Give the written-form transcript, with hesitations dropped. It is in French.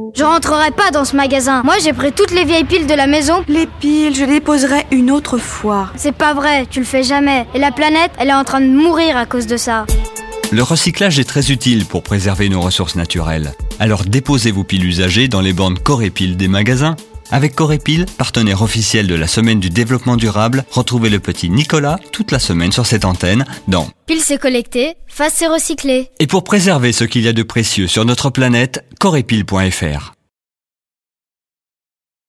Je rentrerai pas dans ce magasin. Moi, j'ai pris toutes les vieilles piles de la maison. Les piles, je les poserai une autre fois. C'est pas vrai, tu le fais jamais. Et la planète, elle est en train de mourir à cause de ça. Le recyclage est très utile pour préserver nos ressources naturelles. Alors déposez vos piles usagées dans les bornes Corépile des magasins. Avec Corépile, partenaire officiel de la Semaine du Développement Durable, retrouvez le petit Nicolas toute la semaine sur cette antenne dans Pile c'est collecté, face c'est recyclé. Et pour préserver ce qu'il y a de précieux sur notre planète, corépile.fr.